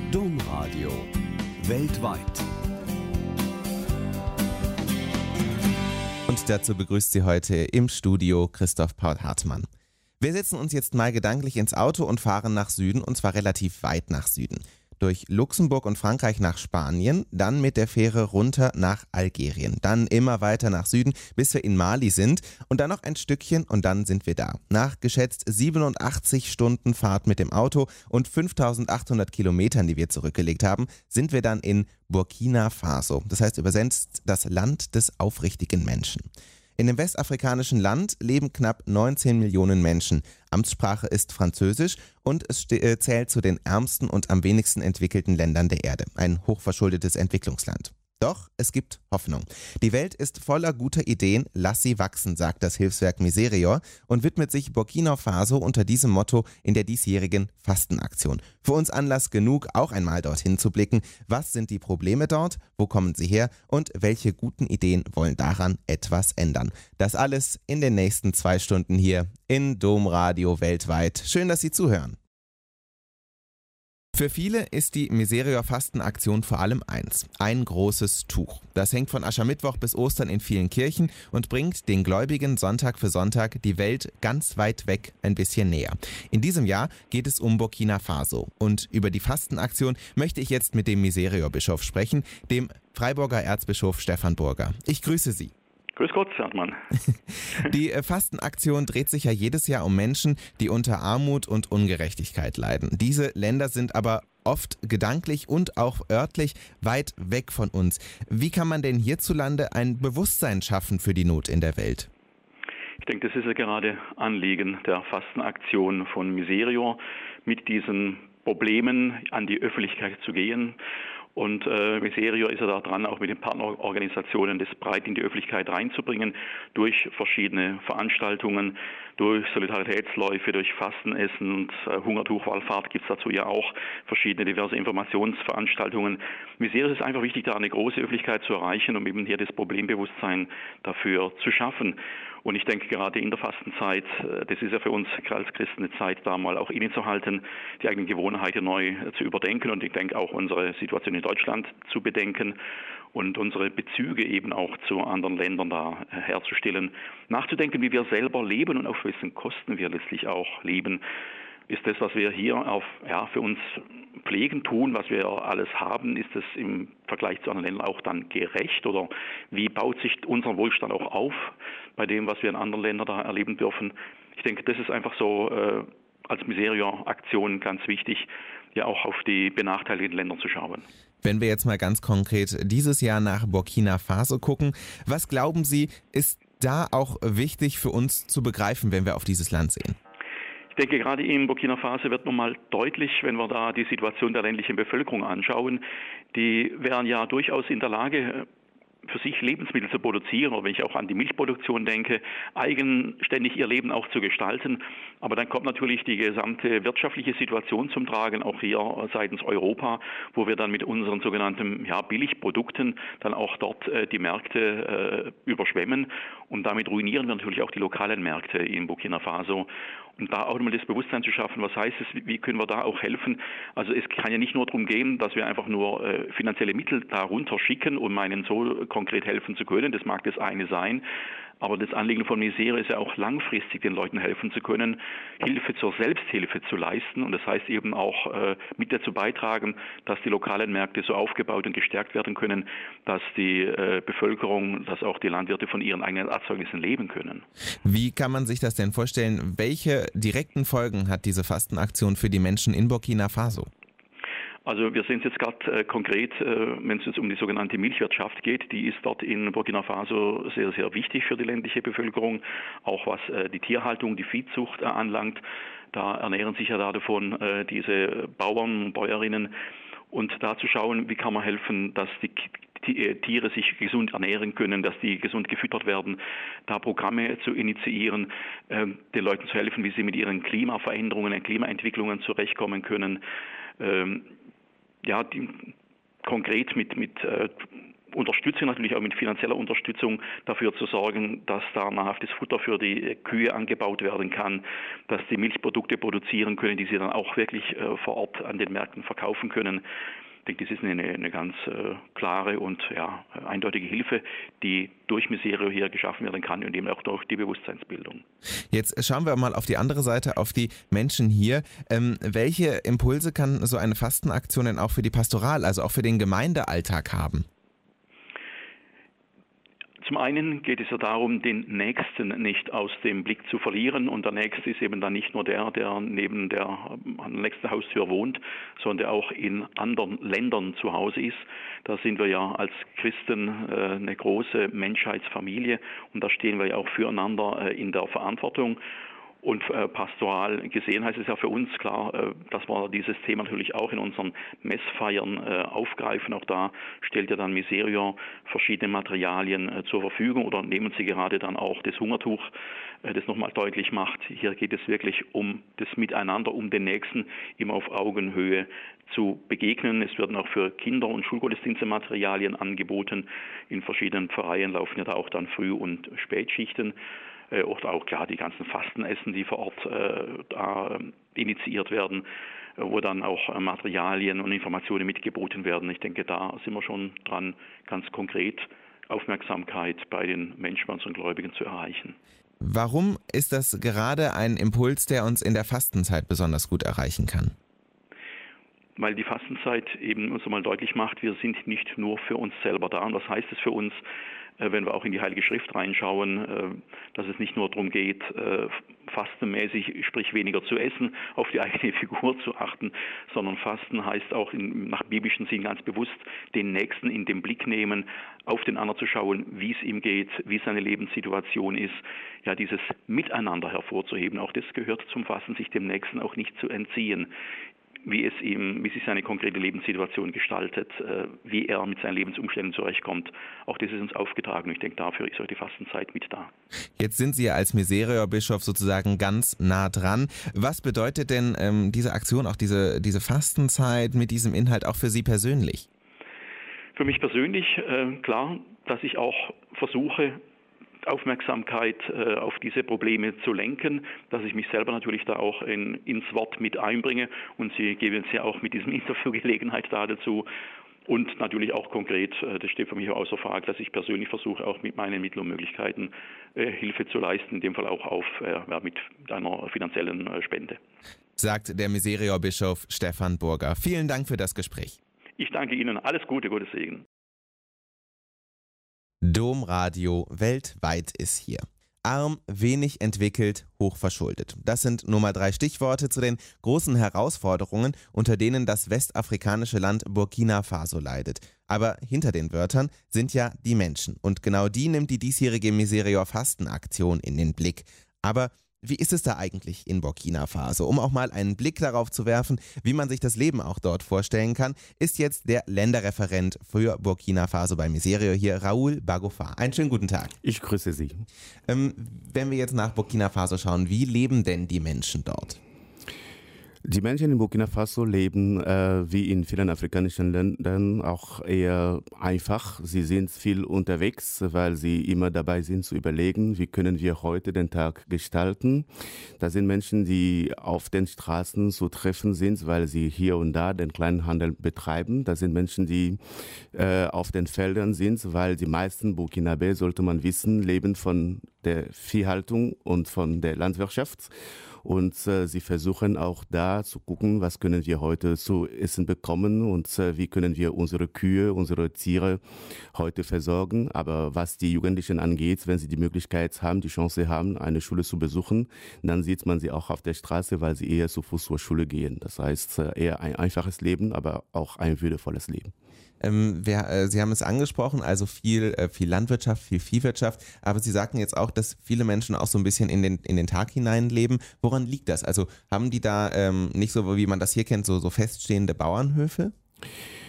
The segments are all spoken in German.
Domradio weltweit. Und dazu begrüßt Sie heute im Studio Christoph Paul Hartmann. Wir setzen uns jetzt mal gedanklich ins Auto und fahren nach Süden, und zwar relativ weit nach Süden. Durch Luxemburg und Frankreich nach Spanien, dann mit der Fähre runter nach Algerien, dann immer weiter nach Süden, bis wir in Mali sind und dann noch ein Stückchen und dann sind wir da. Nach geschätzt 87 Stunden Fahrt mit dem Auto und 5800 Kilometern, die wir zurückgelegt haben, sind wir dann in Burkina Faso. Das heißt übersetzt das Land des aufrichtigen Menschen. In dem westafrikanischen Land leben knapp 19 Millionen Menschen. Amtssprache ist Französisch und es zählt zu den ärmsten und am wenigsten entwickelten Ländern der Erde. Ein hochverschuldetes Entwicklungsland. Doch es gibt Hoffnung. Die Welt ist voller guter Ideen, lass sie wachsen, sagt das Hilfswerk Miserior und widmet sich Burkina Faso unter diesem Motto in der diesjährigen Fastenaktion. Für uns Anlass genug, auch einmal dorthin zu blicken. Was sind die Probleme dort? Wo kommen sie her? Und welche guten Ideen wollen daran etwas ändern? Das alles in den nächsten 2 Stunden hier in Domradio weltweit. Schön, dass Sie zuhören. Für viele ist die Miserior-Fastenaktion vor allem eins: ein großes Tuch. Das hängt von Aschermittwoch bis Ostern in vielen Kirchen und bringt den Gläubigen Sonntag für Sonntag die Welt ganz weit weg ein bisschen näher. In diesem Jahr geht es um Burkina Faso. Und über die Fastenaktion möchte ich jetzt mit dem Miserior-Bischof sprechen, dem Freiburger Erzbischof Stefan Burger. Ich grüße Sie. Grüß Gott, Hartmann. Die Fastenaktion dreht sich ja jedes Jahr um Menschen, die unter Armut und Ungerechtigkeit leiden. Diese Länder sind aber oft gedanklich und auch örtlich weit weg von uns. Wie kann man denn hierzulande ein Bewusstsein schaffen für die Not in der Welt? Ich denke, das ist ja gerade Anliegen der Fastenaktion von Miserior, mit diesen Problemen an die Öffentlichkeit zu gehen. Und Miserior ist ja da dran, auch mit den Partnerorganisationen das breit in die Öffentlichkeit reinzubringen, durch verschiedene Veranstaltungen, durch Solidaritätsläufe, durch Fastenessen und Hungertuchwallfahrt gibt es dazu ja auch verschiedene diverse Informationsveranstaltungen. Miserior ist einfach wichtig, da eine große Öffentlichkeit zu erreichen, um eben hier das Problembewusstsein dafür zu schaffen. Und ich denke, gerade in der Fastenzeit, das ist ja für uns als Christen eine Zeit, da mal auch innezuhalten, die eigenen Gewohnheiten neu zu überdenken und ich denke auch unsere Situation in Deutschland zu bedenken und unsere Bezüge eben auch zu anderen Ländern da herzustellen, nachzudenken, wie wir selber leben und auf wessen Kosten wir letztlich auch leben. Ist das, was wir hier für uns pflegen, tun, was wir alles haben, ist das im Vergleich zu anderen Ländern auch dann gerecht? Oder wie baut sich unser Wohlstand auch auf bei dem, was wir in anderen Ländern da erleben dürfen? Ich denke, das ist einfach so als Miserior-Aktion ganz wichtig, ja auch auf die benachteiligten Länder zu schauen. Wenn wir jetzt mal ganz konkret dieses Jahr nach Burkina Faso gucken, was glauben Sie, ist da auch wichtig für uns zu begreifen, wenn wir auf dieses Land sehen? Ich denke, gerade in Burkina Faso wird nochmal deutlich, wenn wir da die Situation der ländlichen Bevölkerung anschauen. Die wären ja durchaus in der Lage, für sich Lebensmittel zu produzieren, oder wenn ich auch an die Milchproduktion denke, eigenständig ihr Leben auch zu gestalten. Aber dann kommt natürlich die gesamte wirtschaftliche Situation zum Tragen, auch hier seitens Europa, wo wir dann mit unseren sogenannten Billigprodukten dann auch dort die Märkte überschwemmen. Und damit ruinieren wir natürlich auch die lokalen Märkte in Burkina Faso. Und da auch nochmal das Bewusstsein zu schaffen, was heißt es, wie können wir da auch helfen? Also es kann ja nicht nur darum gehen, dass wir einfach nur finanzielle Mittel da runterschicken, um einen so konkret helfen zu können. Das mag das eine sein. Aber das Anliegen von Miserior ist ja auch langfristig den Leuten helfen zu können, Hilfe zur Selbsthilfe zu leisten. Und das heißt eben auch mit dazu beitragen, dass die lokalen Märkte so aufgebaut und gestärkt werden können, dass die Bevölkerung, dass auch die Landwirte von ihren eigenen Erzeugnissen leben können. Wie kann man sich das denn vorstellen? Welche direkten Folgen hat diese Fastenaktion für die Menschen in Burkina Faso? Also wir sehen es jetzt gerade konkret, wenn es jetzt um die sogenannte Milchwirtschaft geht, die ist dort in Burkina Faso sehr, sehr wichtig für die ländliche Bevölkerung, auch was die Tierhaltung, die Viehzucht anlangt. Da ernähren sich ja davon diese Bauern und Bäuerinnen. Und da zu schauen, wie kann man helfen, dass die Tiere sich gesund ernähren können, dass die gesund gefüttert werden, da Programme zu initiieren, den Leuten zu helfen, wie sie mit ihren Klimaveränderungen, Klimaentwicklungen zurechtkommen können. Konkret mit Unterstützung, natürlich auch mit finanzieller Unterstützung dafür zu sorgen, dass da nahrhaftes Futter für die Kühe angebaut werden kann, dass die Milchprodukte produzieren können, die sie dann auch wirklich vor Ort an den Märkten verkaufen können. Ich denke, das ist eine ganz klare und eindeutige Hilfe, die durch Miserio hier geschaffen werden kann und eben auch durch die Bewusstseinsbildung. Jetzt schauen wir mal auf die andere Seite, auf die Menschen hier. Welche Impulse kann so eine Fastenaktion denn auch für die Pastoral, also auch für den Gemeindealltag haben? Zum einen geht es ja darum, den Nächsten nicht aus dem Blick zu verlieren. Und der Nächste ist eben dann nicht nur der neben an der nächsten Haustür wohnt, sondern der auch in anderen Ländern zu Hause ist. Da sind wir ja als Christen eine große Menschheitsfamilie und da stehen wir ja auch füreinander in der Verantwortung. Und pastoral gesehen heißt es ja für uns klar, dass wir dieses Thema natürlich auch in unseren Messfeiern aufgreifen. Auch da stellt ja dann Miserio verschiedene Materialien zur Verfügung oder nehmen sie gerade dann auch das Hungertuch, das nochmal deutlich macht. Hier geht es wirklich um das Miteinander, um den Nächsten immer auf Augenhöhe zu begegnen. Es werden auch für Kinder- und Schulgottesdienste Materialien angeboten. In verschiedenen Pfarreien laufen ja da auch dann Früh- und Spätschichten. Oder auch klar die ganzen Fastenessen, die vor Ort da initiiert werden, wo dann auch Materialien und Informationen mitgeboten werden. Ich denke, da sind wir schon dran, ganz konkret Aufmerksamkeit bei den Menschen, bei unseren Gläubigen zu erreichen. Warum ist das gerade ein Impuls, der uns in der Fastenzeit besonders gut erreichen kann? Weil die Fastenzeit eben uns einmal deutlich macht, wir sind nicht nur für uns selber da. Und was heißt es für uns, wenn wir auch in die Heilige Schrift reinschauen, dass es nicht nur darum geht, fastenmäßig, sprich weniger zu essen, auf die eigene Figur zu achten, sondern Fasten heißt auch nach biblischem Sinn ganz bewusst den Nächsten in den Blick nehmen, auf den anderen zu schauen, wie es ihm geht, wie seine Lebenssituation ist, ja dieses Miteinander hervorzuheben. Auch das gehört zum Fasten, sich dem Nächsten auch nicht zu entziehen. Wie sich seine konkrete Lebenssituation gestaltet, wie er mit seinen Lebensumständen zurechtkommt. Auch das ist uns aufgetragen und ich denke, dafür ist auch die Fastenzeit mit da. Jetzt sind Sie ja als Miserio-Bischof sozusagen ganz nah dran. Was bedeutet denn diese Aktion, auch diese Fastenzeit mit diesem Inhalt auch für Sie persönlich? Für mich persönlich klar, dass ich auch versuche, Aufmerksamkeit auf diese Probleme zu lenken, dass ich mich selber natürlich da auch ins Wort mit einbringe und Sie geben es ja auch mit diesem Interview Gelegenheit dazu und natürlich auch konkret, das steht für mich außer Frage, dass ich persönlich versuche auch mit meinen Mitteln und Möglichkeiten Hilfe zu leisten, in dem Fall auch mit einer finanziellen Spende. Sagt der Miserio-Bischof Stefan Burger. Vielen Dank für das Gespräch. Ich danke Ihnen, alles Gute, Gottes Segen. Domradio weltweit ist hier. Arm, wenig entwickelt, hochverschuldet. Das sind nur mal 3 Stichworte zu den großen Herausforderungen, unter denen das westafrikanische Land Burkina Faso leidet. Aber hinter den Wörtern sind ja die Menschen. Und genau die nimmt die diesjährige Miserio-Fastenaktion in den Blick. Aber wie ist es da eigentlich in Burkina Faso? Um auch mal einen Blick darauf zu werfen, wie man sich das Leben auch dort vorstellen kann, ist jetzt der Länderreferent für Burkina Faso bei Miserio hier, Raoul Bagofa. Einen schönen guten Tag. Ich grüße Sie. Wenn wir jetzt nach Burkina Faso schauen, wie leben denn die Menschen dort? Die Menschen in Burkina Faso leben wie in vielen afrikanischen Ländern auch eher einfach. Sie sind viel unterwegs, weil sie immer dabei sind zu überlegen, wie können wir heute den Tag gestalten. Das sind Menschen, die auf den Straßen zu treffen sind, weil sie hier und da den kleinen Handel betreiben. Das sind Menschen, die auf den Feldern sind, weil die meisten Burkinabé, sollte man wissen, leben von der Viehhaltung und von der Landwirtschaft. Und sie versuchen auch da zu gucken, was können wir heute zu essen bekommen und wie können wir unsere Kühe, unsere Tiere heute versorgen. Aber was die Jugendlichen angeht, wenn sie die Möglichkeit haben, die Chance haben, eine Schule zu besuchen, dann sieht man sie auch auf der Straße, weil sie eher zu Fuß zur Schule gehen. Das heißt, eher ein einfaches Leben, aber auch ein würdevolles Leben. Sie haben es angesprochen, also viel Landwirtschaft, viel Viehwirtschaft, aber Sie sagten jetzt auch, dass viele Menschen auch so ein bisschen in den Tag hinein leben. Woran liegt das? Also haben die da nicht so, wie man das hier kennt, so feststehende Bauernhöfe?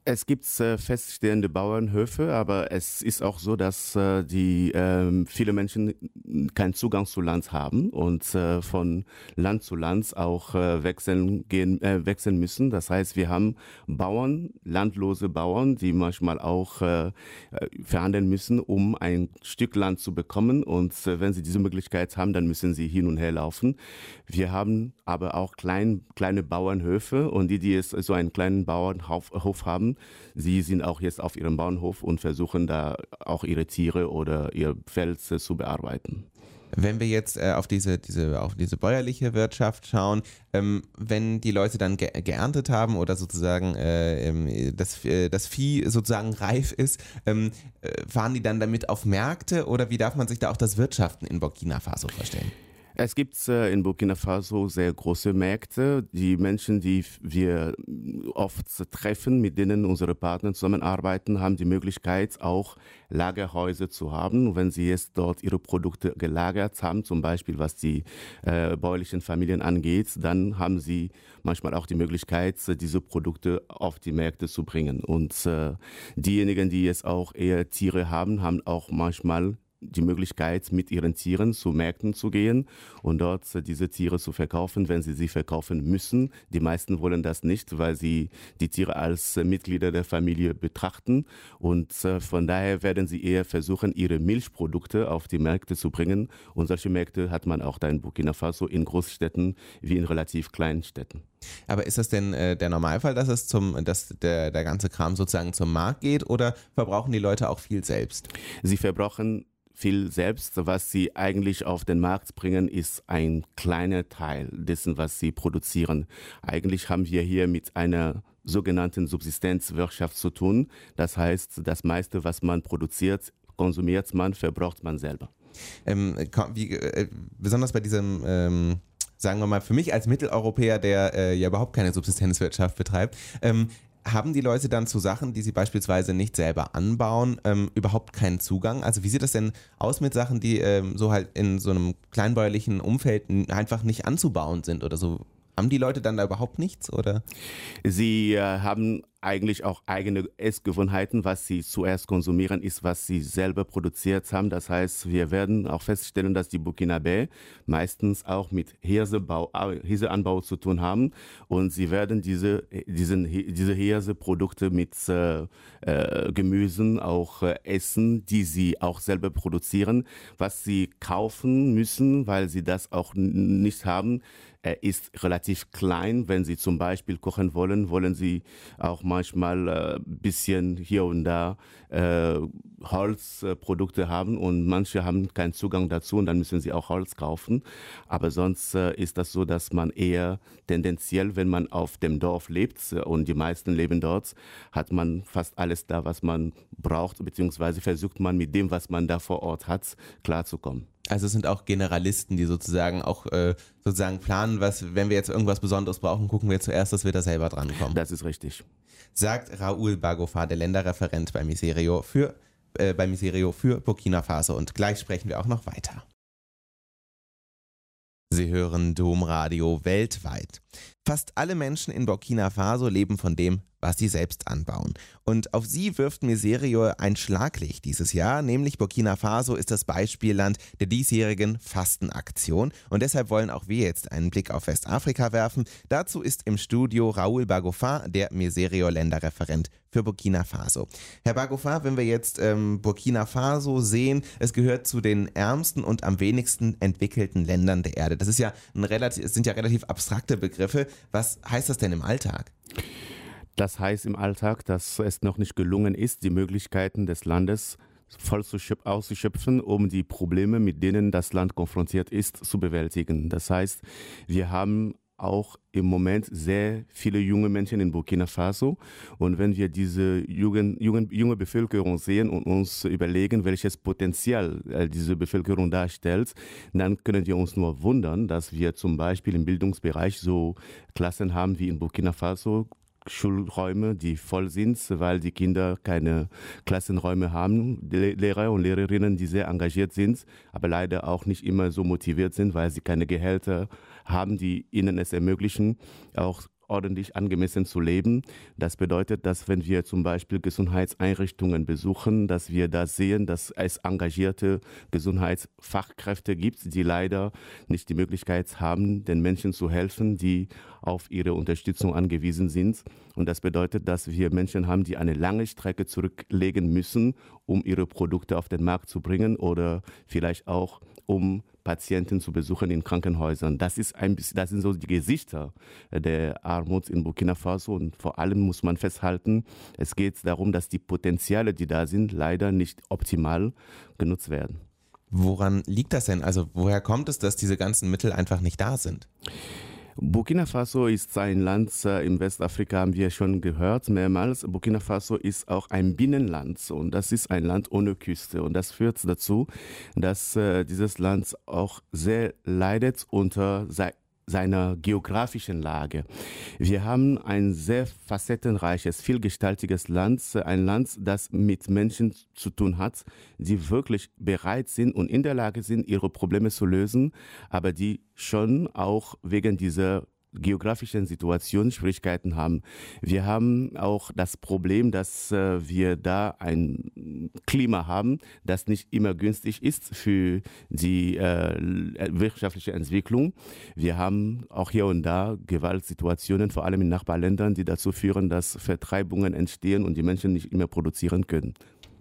Es gibt feststehende Bauernhöfe, aber es ist auch so, dass viele Menschen keinen Zugang zu Land haben und von Land zu Land auch wechseln müssen. Das heißt, wir haben Bauern, landlose Bauern, die manchmal auch verhandeln müssen, um ein Stück Land zu bekommen. Und wenn sie diese Möglichkeit haben, dann müssen sie hin und her laufen. Wir haben aber auch kleine Bauernhöfe und die jetzt so einen kleinen Bauernhof haben, sie sind auch jetzt auf ihrem Bauernhof und versuchen da auch ihre Tiere oder ihr Feld zu bearbeiten. Wenn wir jetzt auf diese bäuerliche Wirtschaft schauen, wenn die Leute dann geerntet haben oder sozusagen das Vieh sozusagen reif ist, fahren die dann damit auf Märkte oder wie darf man sich da auch das Wirtschaften in Burkina Faso vorstellen? Es gibt in Burkina Faso sehr große Märkte. Die Menschen, die wir oft treffen, mit denen unsere Partner zusammenarbeiten, haben die Möglichkeit, auch Lagerhäuser zu haben. Wenn sie jetzt dort ihre Produkte gelagert haben, zum Beispiel was die bäuerlichen Familien angeht, dann haben sie manchmal auch die Möglichkeit, diese Produkte auf die Märkte zu bringen. Und diejenigen, die jetzt auch eher Tiere haben, haben auch manchmal die Möglichkeit, mit ihren Tieren zu Märkten zu gehen und dort diese Tiere zu verkaufen, wenn sie verkaufen müssen. Die meisten wollen das nicht, weil sie die Tiere als Mitglieder der Familie betrachten und von daher werden sie eher versuchen, ihre Milchprodukte auf die Märkte zu bringen und solche Märkte hat man auch da in Burkina Faso in Großstädten wie in relativ kleinen Städten. Aber ist das denn der Normalfall, dass der ganze Kram sozusagen zum Markt geht oder verbrauchen die Leute auch viel selbst? Sie verbrauchen viel selbst. Was sie eigentlich auf den Markt bringen, ist ein kleiner Teil dessen, was sie produzieren. Eigentlich haben wir hier mit einer sogenannten Subsistenzwirtschaft zu tun. Das heißt, das meiste, was man produziert, konsumiert man, verbraucht man selber. Besonders bei diesem sagen wir mal, für mich als Mitteleuropäer, der ja überhaupt keine Subsistenzwirtschaft betreibt, haben die Leute dann zu Sachen, die sie beispielsweise nicht selber anbauen, überhaupt keinen Zugang? Also wie sieht das denn aus mit Sachen, die so halt in so einem kleinbäuerlichen Umfeld einfach nicht anzubauen sind oder so? Haben die Leute dann da überhaupt nichts, oder? Sie haben eigentlich auch eigene Essgewohnheiten. Was sie zuerst konsumieren, ist, was sie selber produziert haben. Das heißt, wir werden auch feststellen, dass die Burkinabé meistens auch mit Hirseanbau zu tun haben. Und sie werden diese Hirseprodukte mit Gemüsen auch essen, die sie auch selber produzieren. Was sie kaufen müssen, weil sie das auch nicht haben, ist relativ klein. Wenn Sie zum Beispiel kochen wollen Sie auch manchmal ein bisschen hier und da Holzprodukte haben und manche haben keinen Zugang dazu und dann müssen sie auch Holz kaufen. Aber sonst ist das so, dass man eher tendenziell, wenn man auf dem Dorf lebt und die meisten leben dort, hat man fast alles da, was man braucht, beziehungsweise versucht man mit dem, was man da vor Ort hat, klarzukommen. Also es sind auch Generalisten, die sozusagen auch sozusagen planen, wenn wir jetzt irgendwas Besonderes brauchen, gucken wir zuerst, dass wir da selber drankommen. Das ist richtig. Sagt Raoul Bagofar, der Länderreferent bei Miserio für Burkina Faso. Und gleich sprechen wir auch noch weiter. Sie hören Domradio weltweit. Fast alle Menschen in Burkina Faso leben von dem, was sie selbst anbauen. Und auf sie wirft Miserio ein Schlaglicht dieses Jahr, nämlich Burkina Faso ist das Beispielland der diesjährigen Fastenaktion. Und deshalb wollen auch wir jetzt einen Blick auf Westafrika werfen. Dazu ist im Studio Raoul Bagofar, der Miserio-Länderreferent für Burkina Faso. Herr Bagofar, wenn wir jetzt Burkina Faso sehen, es gehört zu den ärmsten und am wenigsten entwickelten Ländern der Erde. Das ist ja es sind ja relativ abstrakte Begriffe. Was heißt das denn im Alltag? Das heißt im Alltag, dass es noch nicht gelungen ist, die Möglichkeiten des Landes voll auszuschöpfen, um die Probleme, mit denen das Land konfrontiert ist, zu bewältigen. Das heißt, wir haben auch im Moment sehr viele junge Menschen in Burkina Faso. Und wenn wir diese junge Bevölkerung sehen und uns überlegen, welches Potenzial diese Bevölkerung darstellt, dann können wir uns nur wundern, dass wir zum Beispiel im Bildungsbereich so Klassen haben wie in Burkina Faso, Schulräume, die voll sind, weil die Kinder keine Klassenräume haben. Lehrer und Lehrerinnen, die sehr engagiert sind, aber leider auch nicht immer so motiviert sind, weil sie keine Gehälter haben, die ihnen es ermöglichen, auch ordentlich angemessen zu leben. Das bedeutet, dass wenn wir zum Beispiel Gesundheitseinrichtungen besuchen, dass wir da sehen, dass es engagierte Gesundheitsfachkräfte gibt, die leider nicht die Möglichkeit haben, den Menschen zu helfen, die auf ihre Unterstützung angewiesen sind. Und das bedeutet, dass wir Menschen haben, die eine lange Strecke zurücklegen müssen, um ihre Produkte auf den Markt zu bringen oder vielleicht auch um Patienten zu besuchen in Krankenhäusern. Das sind so die Gesichter der Armut in Burkina Faso und vor allem muss man festhalten, es geht darum, dass die Potenziale, die da sind, leider nicht optimal genutzt werden. Woran liegt das denn? Also woher kommt es, dass diese ganzen Mittel einfach nicht da sind? Burkina Faso ist ein Land, in Westafrika haben wir schon gehört mehrmals, Burkina Faso ist auch ein Binnenland und das ist ein Land ohne Küste und das führt dazu, dass dieses Land auch sehr leidet unter seiner geografischen Lage. Wir haben ein sehr facettenreiches, vielgestaltiges Land, ein Land, das mit Menschen zu tun hat, die wirklich bereit sind und in der Lage sind, ihre Probleme zu lösen, aber die schon auch wegen dieser geografischen Situation Schwierigkeiten haben. Wir haben auch das Problem, dass wir da ein Klima haben, das nicht immer günstig ist für die wirtschaftliche Entwicklung. Wir haben auch hier und da Gewaltsituationen, vor allem in Nachbarländern, die dazu führen, dass Vertreibungen entstehen und die Menschen nicht mehr produzieren können.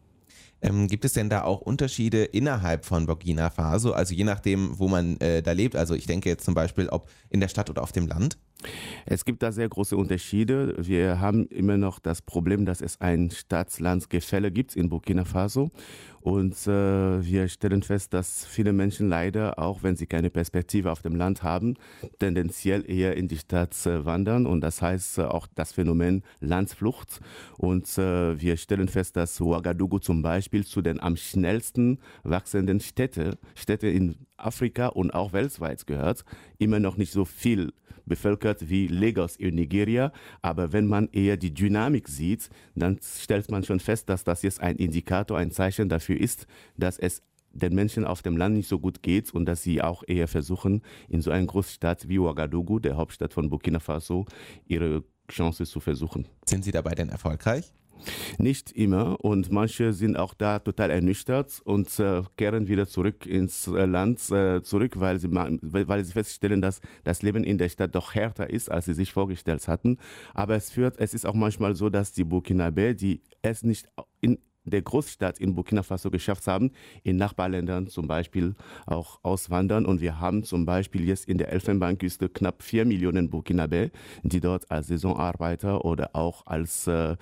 Gibt es denn da auch Unterschiede innerhalb von Burkina Faso, also je nachdem, wo man da lebt? Also ich denke jetzt zum Beispiel, ob in der Stadt oder auf dem Land? Es gibt da sehr große Unterschiede. Wir haben immer noch das Problem, dass es ein Stadt-Land-Gefälle gibt in Burkina Faso. Und wir stellen fest, dass viele Menschen leider, auch wenn sie keine Perspektive auf dem Land haben, tendenziell eher in die Stadt wandern. Und das heißt auch das Phänomen Landsflucht. Und wir stellen fest, dass Ouagadougou zum Beispiel zu den am schnellsten wachsenden Städte in Afrika und auch weltweit gehört. Immer noch nicht so viel bevölkert wie Lagos in Nigeria. Aber wenn man eher die Dynamik sieht, dann stellt man schon fest, dass das jetzt ein Indikator, ein Zeichen dafür ist, dass es den Menschen auf dem Land nicht so gut geht und dass sie auch eher versuchen, in so einer Großstadt wie Ouagadougou, der Hauptstadt von Burkina Faso, ihre Chance zu versuchen. Sind Sie dabei denn erfolgreich? Nicht immer und manche sind auch da total ernüchtert und kehren wieder zurück ins Land zurück, weil sie feststellen, dass das Leben in der Stadt doch härter ist, als sie sich vorgestellt hatten. Aber es ist auch manchmal so, dass die Burkinabé, die es nicht in der Großstadt in Burkina Faso geschafft haben, in Nachbarländern zum Beispiel auch auswandern. Und wir haben zum Beispiel jetzt in der Elfenbeinküste knapp 4 Millionen Burkinabé, die dort als Saisonarbeiter oder auch als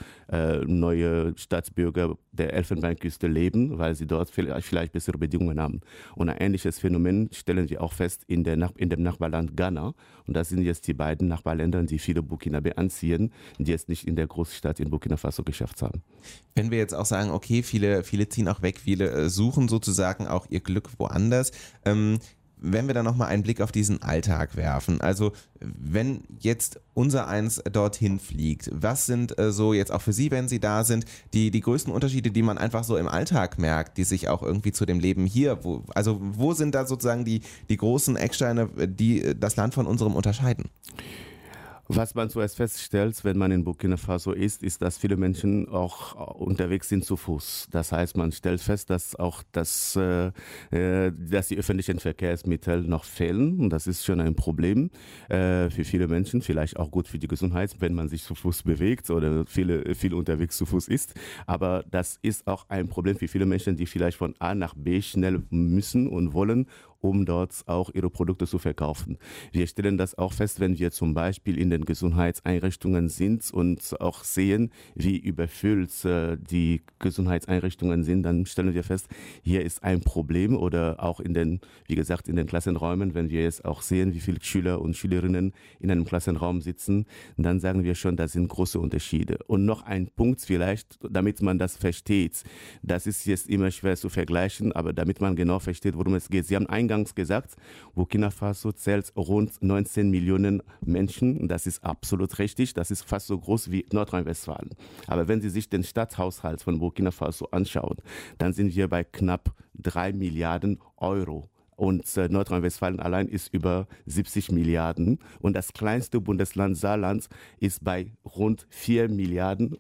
neue Staatsbürger der Elfenbeinküste leben, weil sie dort vielleicht bessere Bedingungen haben. Und ein ähnliches Phänomen stellen wir auch fest in dem Nachbarland Ghana. Und das sind jetzt die beiden Nachbarländer, die viele Burkinabé anziehen, die es nicht in der Großstadt in Burkina Faso geschafft haben. Wenn wir jetzt auch sagen, okay, viele ziehen auch weg, viele suchen sozusagen auch ihr Glück woanders. Wenn wir dann nochmal einen Blick auf diesen Alltag werfen, also wenn jetzt unser Eins dorthin fliegt, was sind so jetzt auch für Sie, wenn Sie da sind, die größten Unterschiede, die man einfach so im Alltag merkt, die sich auch irgendwie zu dem Leben hier, wo sind da sozusagen die großen Ecksteine, die das Land von unserem unterscheiden? Was man zuerst feststellt, wenn man in Burkina Faso ist, dass viele Menschen auch unterwegs sind zu Fuß. Das heißt, man stellt fest, dass auch dass die öffentlichen Verkehrsmittel noch fehlen. Und das ist schon ein Problem für viele Menschen, vielleicht auch gut für die Gesundheit, wenn man sich zu Fuß bewegt oder viel unterwegs zu Fuß ist. Aber das ist auch ein Problem für viele Menschen, die vielleicht von A nach B schnell müssen und wollen, um dort auch ihre Produkte zu verkaufen. Wir stellen das auch fest, wenn wir zum Beispiel in den Gesundheitseinrichtungen sind und auch sehen, wie überfüllt die Gesundheitseinrichtungen sind, dann stellen wir fest, hier ist ein Problem oder auch wie gesagt, in den Klassenräumen, wenn wir jetzt auch sehen, wie viele Schüler und Schülerinnen in einem Klassenraum sitzen, dann sagen wir schon, das sind große Unterschiede. Und noch ein Punkt vielleicht, damit man das versteht. Das ist jetzt immer schwer zu vergleichen, aber damit man genau versteht, worum es geht. Sie haben eingangs gesagt, Burkina Faso zählt rund 19 Millionen Menschen. Das ist absolut richtig. Das ist fast so groß wie Nordrhein-Westfalen. Aber wenn Sie sich den Stadthaushalt von Burkina Faso anschauen, dann sind wir bei knapp 3 Milliarden Euro. und Nordrhein-Westfalen allein ist über 70 Milliarden und das kleinste Bundesland Saarland ist bei rund 4 Milliarden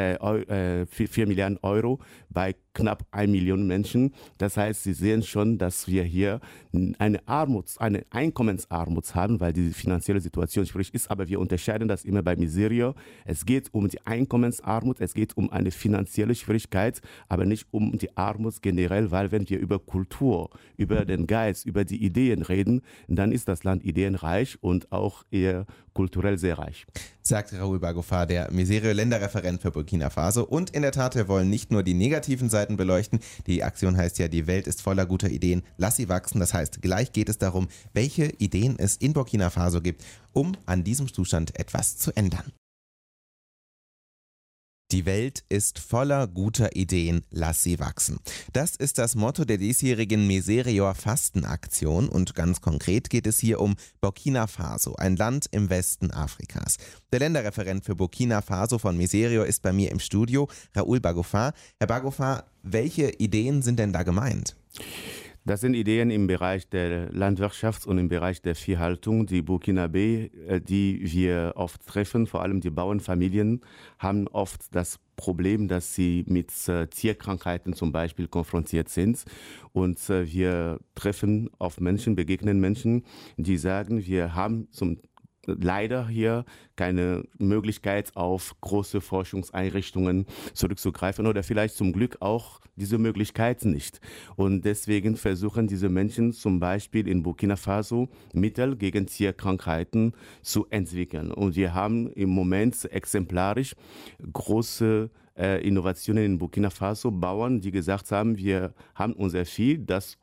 Euro bei knapp 1 Million Menschen. Das heißt, Sie sehen schon, dass wir hier eine Einkommensarmut haben, weil die finanzielle Situation schwierig ist. Aber wir unterscheiden das immer bei Miserio. Es geht um die Einkommensarmut, es geht um eine finanzielle Schwierigkeit, aber nicht um die Armut generell, weil wenn wir über Kultur, über den Geist, über die Ideen reden, dann ist das Land ideenreich und auch eher kulturell sehr reich. Sagt Raoul Bagofar, der Miserio-Länderreferent für Burkina Faso. Und in der Tat, wir wollen nicht nur die negativen Seiten beleuchten. Die Aktion heißt ja, die Welt ist voller guter Ideen, lass sie wachsen. Das heißt, gleich geht es darum, welche Ideen es in Burkina Faso gibt, um an diesem Zustand etwas zu ändern. Die Welt ist voller guter Ideen, lass sie wachsen. Das ist das Motto der diesjährigen Miserior Fastenaktion und ganz konkret geht es hier um Burkina Faso, ein Land im Westen Afrikas. Der Länderreferent für Burkina Faso von Miserior ist bei mir im Studio, Raoul Bagofar. Herr Bagofar, welche Ideen sind denn da gemeint? Das sind Ideen im Bereich der Landwirtschaft und im Bereich der Viehhaltung. Die Burkinabé, die wir oft treffen, vor allem die Bauernfamilien, haben oft das Problem, dass sie mit Tierkrankheiten zum Beispiel konfrontiert sind. Und wir treffen auf Menschen, begegnen Menschen, die sagen, wir haben leider hier keine Möglichkeit, auf große Forschungseinrichtungen zurückzugreifen oder vielleicht zum Glück auch diese Möglichkeit nicht. Und deswegen versuchen diese Menschen zum Beispiel in Burkina Faso Mittel gegen Tierkrankheiten zu entwickeln. Und wir haben im Moment exemplarisch große Innovationen in Burkina Faso, Bauern, die gesagt haben, wir haben unser Vieh, das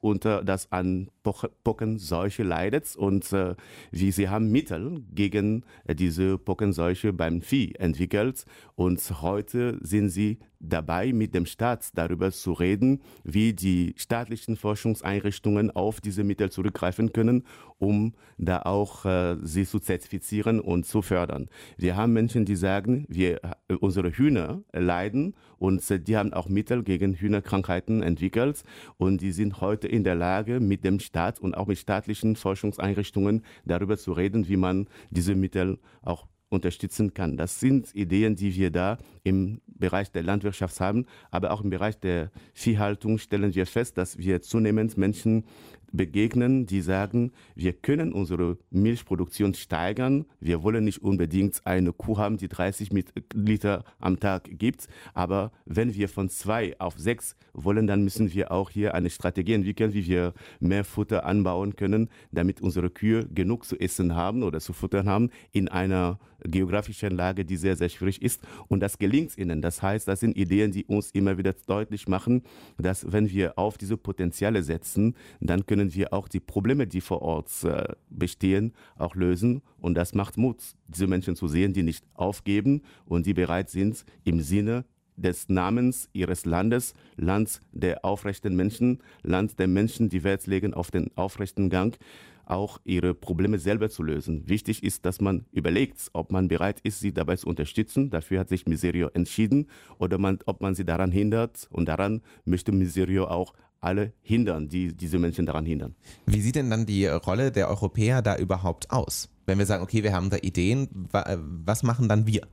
an Pockenseuche leidet und sie haben Mittel gegen diese Pockenseuche beim Vieh entwickelt und heute sind sie dabei, mit dem Staat darüber zu reden, wie die staatlichen Forschungseinrichtungen auf diese Mittel zurückgreifen können, um da auch sie zu zertifizieren und zu fördern. Wir haben Menschen, die sagen, unsere Hühner leiden und die haben auch Mittel gegen Hühnerkrankheiten entwickelt und die sind heute in der Lage, mit dem Staat und auch mit staatlichen Forschungseinrichtungen darüber zu reden, wie man diese Mittel auch unterstützen kann. Das sind Ideen, die wir da im Bereich der Landwirtschaft haben, aber auch im Bereich der Viehhaltung stellen wir fest, dass wir zunehmend Menschen begegnen, die sagen, wir können unsere Milchproduktion steigern. Wir wollen nicht unbedingt eine Kuh haben, die 30 Liter am Tag gibt. Aber wenn wir von 2 auf 6 wollen, dann müssen wir auch hier eine Strategie entwickeln, wie wir mehr Futter anbauen können, damit unsere Kühe genug zu essen haben oder zu futtern haben in einer geografischen Lage, die sehr, sehr schwierig ist. Und das gelingt ihnen. Das heißt, das sind Ideen, die uns immer wieder deutlich machen, dass wenn wir auf diese Potenziale setzen, dann können wir auch die Probleme, die vor Ort bestehen, auch lösen. Und das macht Mut, diese Menschen zu sehen, die nicht aufgeben und die bereit sind, im Sinne des Namens ihres Landes, Land der aufrechten Menschen, Land der Menschen, die Wert legen auf den aufrechten Gang, auch ihre Probleme selber zu lösen. Wichtig ist, dass man überlegt, ob man bereit ist, sie dabei zu unterstützen. Dafür hat sich Miserio entschieden oder ob man sie daran hindert. Und daran möchte Miserio auch alle hindern, die diese Menschen daran hindern. Wie sieht denn dann die Rolle der Europäer da überhaupt aus? Wenn wir sagen, okay, wir haben da Ideen, was machen dann wir?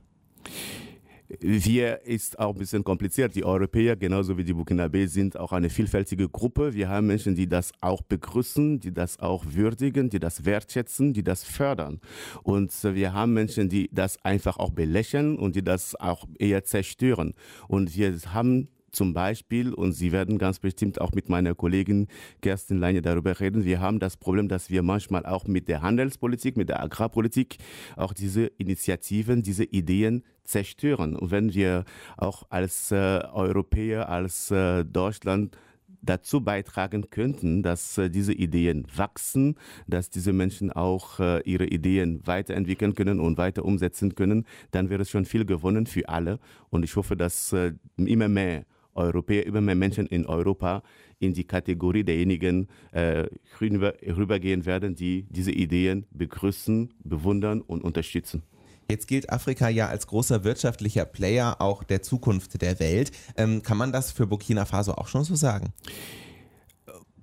Wir ist auch ein bisschen kompliziert. Die Europäer, genauso wie die Burkinabé, sind auch eine vielfältige Gruppe. Wir haben Menschen, die das auch begrüßen, die das auch würdigen, die das wertschätzen, die das fördern. Und wir haben Menschen, die das einfach auch belächeln und die das auch eher zerstören. Und wir haben zum Beispiel, und Sie werden ganz bestimmt auch mit meiner Kollegin Kerstin Leine darüber reden, wir haben das Problem, dass wir manchmal auch mit der Handelspolitik, mit der Agrarpolitik auch diese Initiativen, diese Ideen zerstören. Und wenn wir auch als Europäer, als Deutschland dazu beitragen könnten, dass diese Ideen wachsen, dass diese Menschen auch ihre Ideen weiterentwickeln können und weiter umsetzen können, dann wäre es schon viel gewonnen für alle. Und ich hoffe, dass immer mehr Europäer, immer mehr Menschen in Europa in die Kategorie derjenigen rübergehen werden, die diese Ideen begrüßen, bewundern und unterstützen. Jetzt gilt Afrika ja als großer wirtschaftlicher Player auch der Zukunft der Welt. Kann man das für Burkina Faso auch schon so sagen?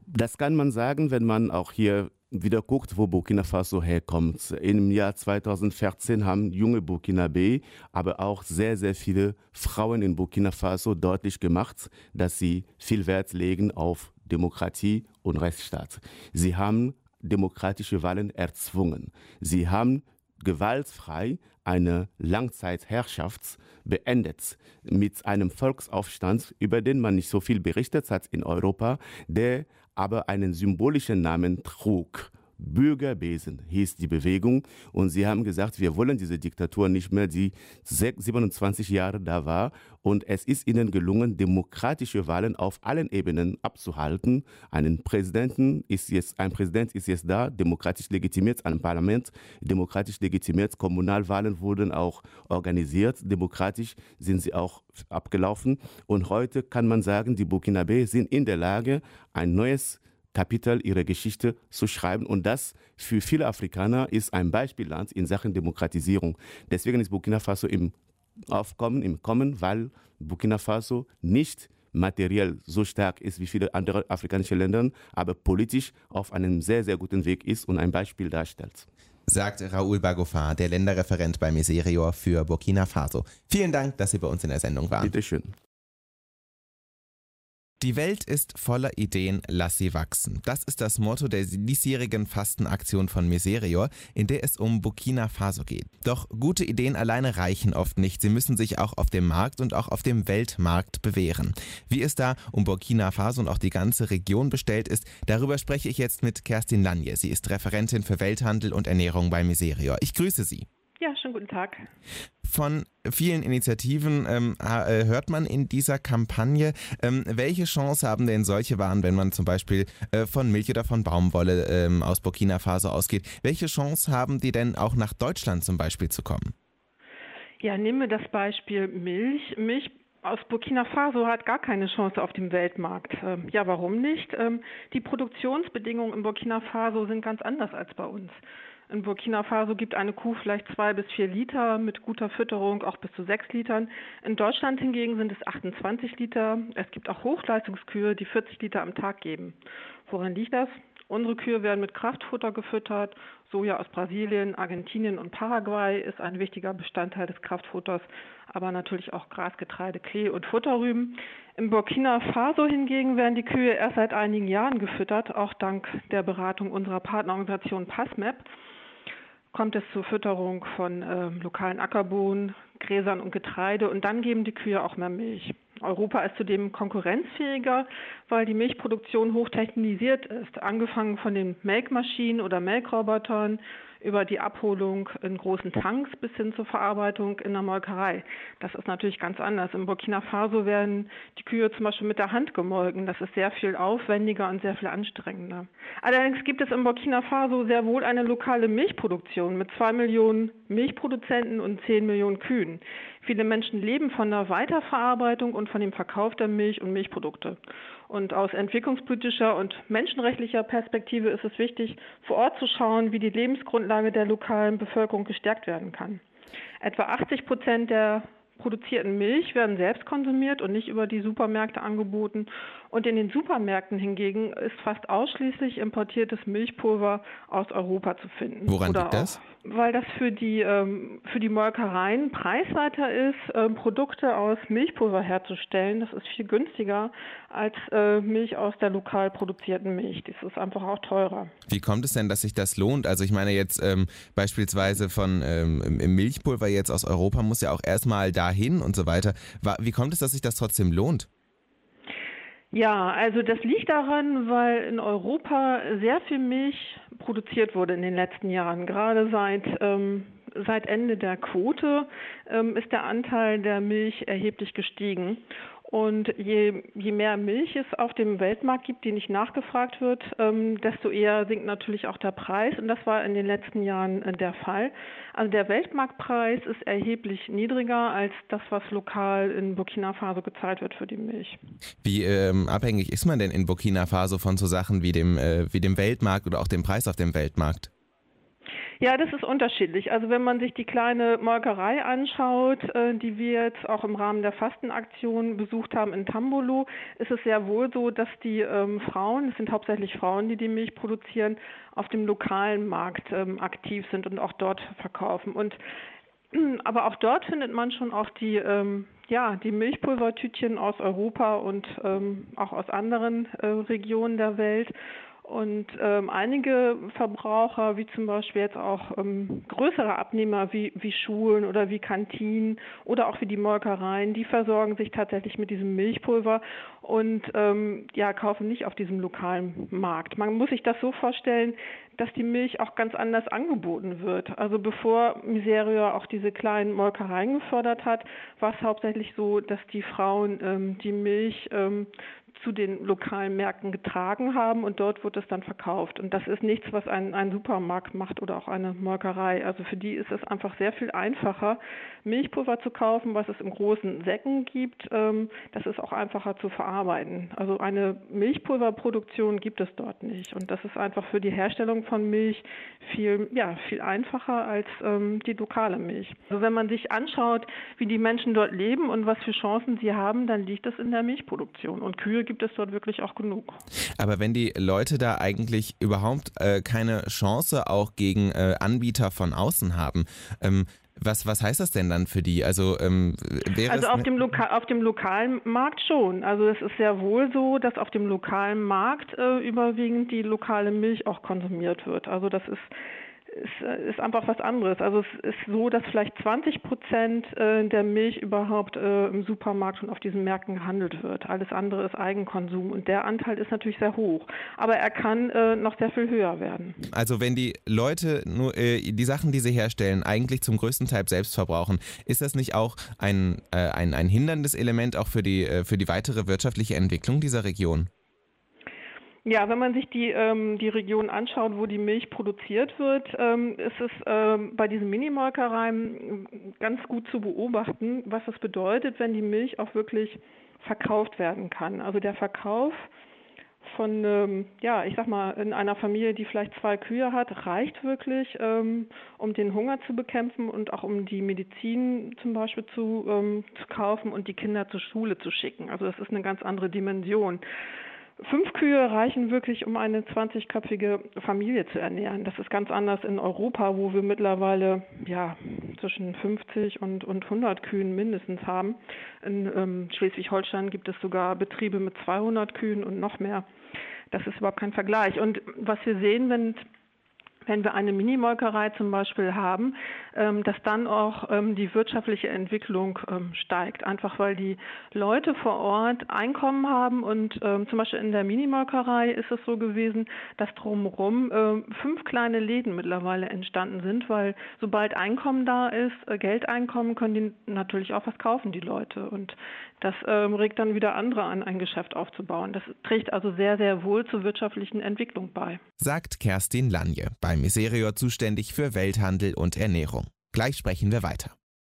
Das kann man sagen, wenn man auch hier wieder guckt, wo Burkina Faso herkommt. Im Jahr 2014 haben junge Burkinabé, aber auch sehr, sehr viele Frauen in Burkina Faso deutlich gemacht, dass sie viel Wert legen auf Demokratie und Rechtsstaat. Sie haben demokratische Wahlen erzwungen. Sie haben gewaltfrei eine Langzeitherrschaft beendet mit einem Volksaufstand, über den man nicht so viel berichtet hat in Europa, der aber einen symbolischen Namen trug. Bürgerbesen hieß die Bewegung und sie haben gesagt, wir wollen diese Diktatur nicht mehr, die 27 Jahre da war, und es ist ihnen gelungen, demokratische Wahlen auf allen Ebenen abzuhalten. Ein Präsident ist jetzt da, demokratisch legitimiert, ein Parlament demokratisch legitimiert, Kommunalwahlen wurden auch organisiert, demokratisch sind sie auch abgelaufen und heute kann man sagen, die Burkinabé sind in der Lage, ein neues Kapitel ihrer Geschichte zu schreiben. Und das für viele Afrikaner ist ein Beispielland in Sachen Demokratisierung. Deswegen ist Burkina Faso im Kommen, weil Burkina Faso nicht materiell so stark ist wie viele andere afrikanische Länder, aber politisch auf einem sehr, sehr guten Weg ist und ein Beispiel darstellt. Sagt Raoul Bagofar, der Länderreferent bei Miserior für Burkina Faso. Vielen Dank, dass Sie bei uns in der Sendung waren. Bitte schön. Die Welt ist voller Ideen, lass sie wachsen. Das ist das Motto der diesjährigen Fastenaktion von Miserior, in der es um Burkina Faso geht. Doch gute Ideen alleine reichen oft nicht. Sie müssen sich auch auf dem Markt und auch auf dem Weltmarkt bewähren. Wie es da um Burkina Faso und auch die ganze Region bestellt ist, darüber spreche ich jetzt mit Kerstin Lanje. Sie ist Referentin für Welthandel und Ernährung bei Miserior. Ich grüße Sie. Ja, schönen guten Tag. Von vielen Initiativen hört man in dieser Kampagne. Welche Chance haben denn solche Waren, wenn man zum Beispiel von Milch oder von Baumwolle aus Burkina Faso ausgeht? Welche Chance haben die denn auch nach Deutschland zum Beispiel zu kommen? Ja, nehmen wir das Beispiel Milch. Milch aus Burkina Faso hat gar keine Chance auf dem Weltmarkt. Ja, warum nicht? Die Produktionsbedingungen in Burkina Faso sind ganz anders als bei uns. In Burkina Faso gibt eine Kuh vielleicht 2 bis 4 Liter, mit guter Fütterung auch bis zu 6 Litern. In Deutschland hingegen sind es 28 Liter. Es gibt auch Hochleistungskühe, die 40 Liter am Tag geben. Woran liegt das? Unsere Kühe werden mit Kraftfutter gefüttert. Soja aus Brasilien, Argentinien und Paraguay ist ein wichtiger Bestandteil des Kraftfutters, aber natürlich auch Gras, Getreide, Klee und Futterrüben. In Burkina Faso hingegen werden die Kühe erst seit einigen Jahren gefüttert, auch dank der Beratung unserer Partnerorganisation PASMEP. Kommt es zur Fütterung von lokalen Ackerbohnen, Gräsern und Getreide und dann geben die Kühe auch mehr Milch. Europa ist zudem konkurrenzfähiger, weil die Milchproduktion hochtechnisiert ist, angefangen von den Melkmaschinen oder Melkrobotern über die Abholung in großen Tanks bis hin zur Verarbeitung in der Molkerei. Das ist natürlich ganz anders. In Burkina Faso werden die Kühe zum Beispiel mit der Hand gemolken. Das ist sehr viel aufwendiger und sehr viel anstrengender. Allerdings gibt es in Burkina Faso sehr wohl eine lokale Milchproduktion mit 2 Millionen Milchproduzenten und 10 Millionen Kühen. Viele Menschen leben von der Weiterverarbeitung und von dem Verkauf der Milch und Milchprodukte. Und aus entwicklungspolitischer und menschenrechtlicher Perspektive ist es wichtig, vor Ort zu schauen, wie die Lebensgrundlage der lokalen Bevölkerung gestärkt werden kann. Etwa 80% der produzierten Milch werden selbst konsumiert und nicht über die Supermärkte angeboten. Und in den Supermärkten hingegen ist fast ausschließlich importiertes Milchpulver aus Europa zu finden. Woran liegt das? Weil das für die Molkereien preiswerter ist, Produkte aus Milchpulver herzustellen. Das ist viel günstiger als Milch aus der lokal produzierten Milch. Das ist einfach auch teurer. Wie kommt es denn, dass sich das lohnt? Also ich meine jetzt beispielsweise von Milchpulver jetzt aus Europa muss ja auch erstmal dahin und so weiter. Wie kommt es, dass sich das trotzdem lohnt? Ja, also das liegt daran, weil in Europa sehr viel Milch produziert wurde in den letzten Jahren. Gerade seit Ende der Quote ist der Anteil der Milch erheblich gestiegen. Und je mehr Milch es auf dem Weltmarkt gibt, die nicht nachgefragt wird, desto eher sinkt natürlich auch der Preis. Und das war in den letzten Jahren der Fall. Also der Weltmarktpreis ist erheblich niedriger als das, was lokal in Burkina Faso gezahlt wird für die Milch. Wie abhängig ist man denn in Burkina Faso von so Sachen wie dem Weltmarkt oder auch dem Preis auf dem Weltmarkt? Ja, das ist unterschiedlich. Also wenn man sich die kleine Molkerei anschaut, die wir jetzt auch im Rahmen der Fastenaktion besucht haben in Tambolo, ist es sehr wohl so, dass die Frauen, es sind hauptsächlich Frauen, die die Milch produzieren, auf dem lokalen Markt aktiv sind und auch dort verkaufen. Aber auch dort findet man schon auch die Milchpulvertütchen aus Europa und auch aus anderen Regionen der Welt. Und einige Verbraucher, wie zum Beispiel jetzt auch größere Abnehmer wie Schulen oder wie Kantinen oder auch wie die Molkereien, die versorgen sich tatsächlich mit diesem Milchpulver und kaufen nicht auf diesem lokalen Markt. Man muss sich das so vorstellen, dass die Milch auch ganz anders angeboten wird. Also bevor Miserio auch diese kleinen Molkereien gefördert hat, war es hauptsächlich so, dass die Frauen die Milch zu den lokalen Märkten getragen haben und dort wird es dann verkauft. Und das ist nichts, was ein Supermarkt macht oder auch eine Molkerei. Also für die ist es einfach sehr viel einfacher, Milchpulver zu kaufen, was es in großen Säcken gibt. Das ist auch einfacher zu verarbeiten. Also eine Milchpulverproduktion gibt es dort nicht. Und das ist einfach für die Herstellung von Milch viel einfacher als die lokale Milch. Also wenn man sich anschaut, wie die Menschen dort leben und was für Chancen sie haben, dann liegt es in der Milchproduktion. Und Kühe gibt es dort wirklich auch genug. Aber wenn die Leute da eigentlich überhaupt keine Chance auch gegen Anbieter von außen haben, was heißt das denn dann für die? Also auf dem lokalen Markt schon. Also es ist sehr wohl so, dass auf dem lokalen Markt überwiegend die lokale Milch auch konsumiert wird. Also das ist einfach was anderes. Also es ist so, dass vielleicht 20% der Milch überhaupt im Supermarkt und auf diesen Märkten gehandelt wird. Alles andere ist Eigenkonsum und der Anteil ist natürlich sehr hoch. Aber er kann noch sehr viel höher werden. Also wenn die Leute nur die Sachen, die sie herstellen, eigentlich zum größten Teil selbst verbrauchen, ist das nicht auch ein hinderndes Element auch für die weitere wirtschaftliche Entwicklung dieser Region? Ja, wenn man sich die Region anschaut, wo die Milch produziert wird, ist es bei diesen Minimolkereien ganz gut zu beobachten, was es bedeutet, wenn die Milch auch wirklich verkauft werden kann. Also der Verkauf von, ich sag mal, in einer Familie, die vielleicht 2 Kühe hat, reicht wirklich, um den Hunger zu bekämpfen und auch um die Medizin zum Beispiel zu kaufen und die Kinder zur Schule zu schicken. Also das ist eine ganz andere Dimension. 5 Kühe reichen wirklich, um eine 20-köpfige Familie zu ernähren. Das ist ganz anders in Europa, wo wir mittlerweile zwischen 50 und 100 Kühen mindestens haben. In Schleswig-Holstein gibt es sogar Betriebe mit 200 Kühen und noch mehr. Das ist überhaupt kein Vergleich. Und was wir sehen, wenn wir eine Minimolkerei zum Beispiel haben, dass dann auch die wirtschaftliche Entwicklung steigt. Einfach weil die Leute vor Ort Einkommen haben und zum Beispiel in der Minimolkerei ist es so gewesen, dass drumherum 5 kleine Läden mittlerweile entstanden sind, weil sobald Einkommen da ist, Geldeinkommen, können die natürlich auch was kaufen, die Leute. Und das regt dann wieder andere an, ein Geschäft aufzubauen. Das trägt also sehr, sehr wohl zur wirtschaftlichen Entwicklung bei. Sagt Kerstin Lanje, bei Miserio zuständig für Welthandel und Ernährung. Gleich sprechen wir weiter.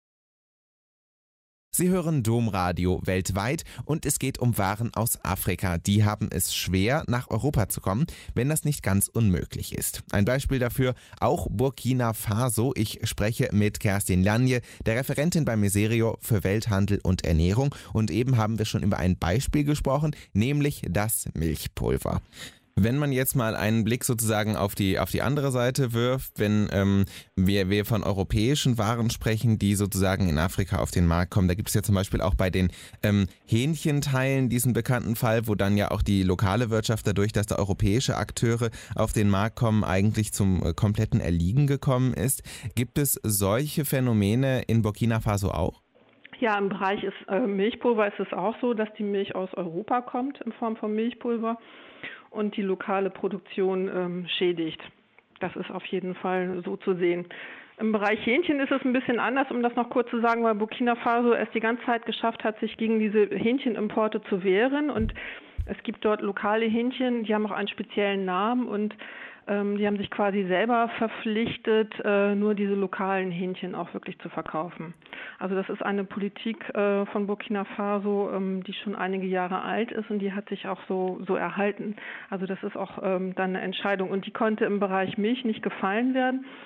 Sie hören Domradio weltweit und es geht um Waren aus Afrika. Die haben es schwer, nach Europa zu kommen, wenn das nicht ganz unmöglich ist. Ein Beispiel dafür auch Burkina Faso. Ich spreche mit Kerstin Lanje, der Referentin bei Miserio für Welthandel und Ernährung. Und eben haben wir schon über ein Beispiel gesprochen, nämlich das Milchpulver. Wenn man jetzt mal einen Blick sozusagen auf die andere Seite wirft, wenn wir von europäischen Waren sprechen, die sozusagen in Afrika auf den Markt kommen, da gibt es ja zum Beispiel auch bei den Hähnchenteilen diesen bekannten Fall, wo dann ja auch die lokale Wirtschaft dadurch, dass da europäische Akteure auf den Markt kommen, eigentlich zum kompletten Erliegen gekommen ist. Gibt es solche Phänomene in Burkina Faso auch? Ja, im Bereich Milchpulver ist es auch so, dass die Milch aus Europa kommt in Form von Milchpulver und die lokale Produktion schädigt. Das ist auf jeden Fall so zu sehen. Im Bereich Hähnchen ist es ein bisschen anders, um das noch kurz zu sagen, weil Burkina Faso es die ganze Zeit geschafft hat, sich gegen diese Hähnchenimporte zu wehren. Und es gibt dort lokale Hähnchen, die haben auch einen speziellen Namen und die haben sich quasi selber verpflichtet, nur diese lokalen Hähnchen auch wirklich zu verkaufen. Also das ist eine Politik von Burkina Faso, die schon einige Jahre alt ist und die hat sich auch so erhalten. Also das ist auch dann eine Entscheidung und die konnte im Bereich Milch nicht gefallen werden.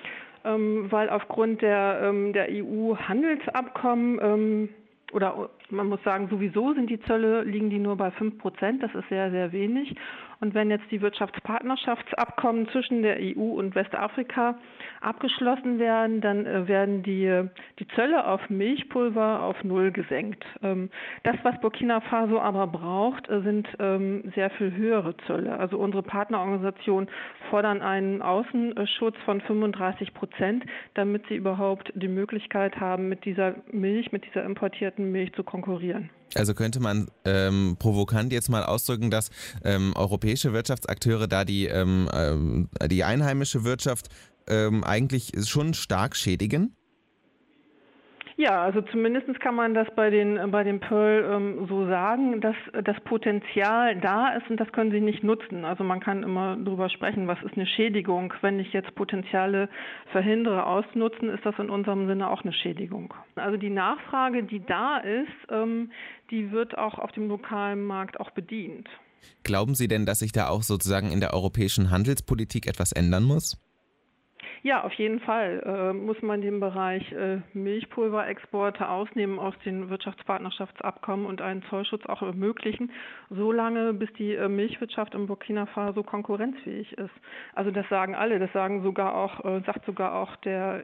weil aufgrund der EU-Handelsabkommen oder man muss sagen, sowieso liegen die nur bei 5%, das ist sehr, sehr wenig. Und wenn jetzt die Wirtschaftspartnerschaftsabkommen zwischen der EU und Westafrika abgeschlossen werden, dann werden die Zölle auf Milchpulver auf null gesenkt. Das, was Burkina Faso aber braucht, sind sehr viel höhere Zölle. Also unsere Partnerorganisationen fordern einen Außenschutz von 35%, damit sie überhaupt die Möglichkeit haben, mit dieser importierten Milch zu konkurrieren. Also könnte man provokant jetzt mal ausdrücken, dass europäische Wirtschaftsakteure da die einheimische Wirtschaft eigentlich schon stark schädigen? Ja, also zumindest kann man das bei den Pearl so sagen, dass das Potenzial da ist und das können sie nicht nutzen. Also man kann immer drüber sprechen, was ist eine Schädigung. Wenn ich jetzt Potenziale verhindere ausnutzen, ist das in unserem Sinne auch eine Schädigung. Also die Nachfrage, die da ist, die wird auch auf dem lokalen Markt auch bedient. Glauben Sie denn, dass sich da auch sozusagen in der europäischen Handelspolitik etwas ändern muss? Ja, auf jeden Fall muss man den Bereich Milchpulverexporte ausnehmen aus den Wirtschaftspartnerschaftsabkommen und einen Zollschutz auch ermöglichen, solange bis die Milchwirtschaft in Burkina Faso konkurrenzfähig ist. Also das sagen alle, das sagt sogar auch der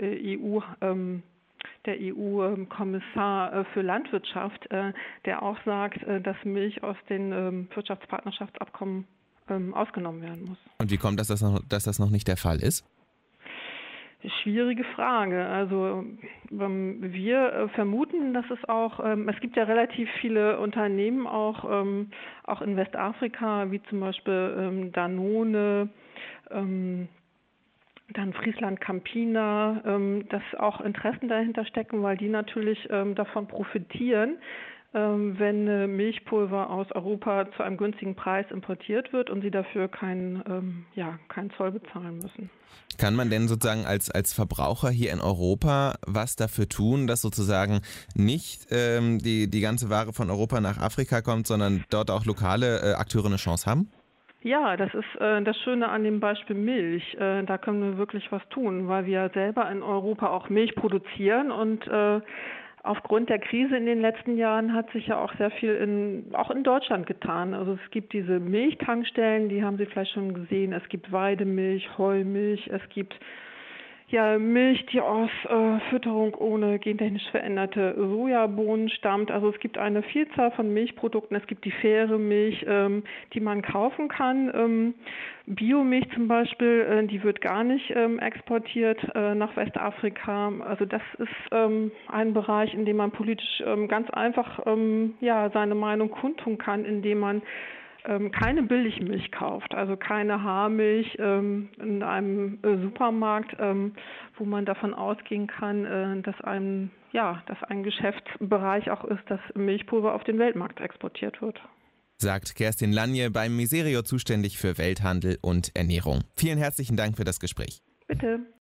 EU-Kommissar für Landwirtschaft, der auch sagt, dass Milch aus den Wirtschaftspartnerschaftsabkommen ausgenommen werden muss. Und wie kommt das, dass das noch nicht der Fall ist? Schwierige Frage. Also wir vermuten, dass es auch, es gibt ja relativ viele Unternehmen auch in Westafrika, wie zum Beispiel Danone, dann Friesland Campina, dass auch Interessen dahinter stecken, weil die natürlich davon profitieren, wenn Milchpulver aus Europa zu einem günstigen Preis importiert wird und sie dafür keinen Zoll bezahlen müssen. Kann man denn sozusagen als Verbraucher hier in Europa was dafür tun, dass sozusagen nicht die ganze Ware von Europa nach Afrika kommt, sondern dort auch lokale Akteure eine Chance haben? Ja, das ist das Schöne an dem Beispiel Milch. Da können wir wirklich was tun, weil wir selber in Europa auch Milch produzieren und aufgrund der Krise in den letzten Jahren hat sich ja auch sehr viel auch in Deutschland getan. Also es gibt diese Milchtankstellen, die haben Sie vielleicht schon gesehen. Es gibt Weidemilch, Heumilch, es gibt Milch, die aus Fütterung ohne gentechnisch veränderte Sojabohnen stammt. Also es gibt eine Vielzahl von Milchprodukten. Es gibt die faire Milch, die man kaufen kann. Biomilch zum Beispiel, die wird gar nicht exportiert nach Westafrika. Also das ist ein Bereich, in dem man politisch ganz einfach seine Meinung kundtun kann, indem man keine Billigmilch kauft, also keine Haarmilch in einem Supermarkt, wo man davon ausgehen kann, dass ein Geschäftsbereich auch ist, dass Milchpulver auf den Weltmarkt exportiert wird. Sagt Kerstin Lanje, beim Miserio zuständig für Welthandel und Ernährung. Vielen herzlichen Dank für das Gespräch. Bitte.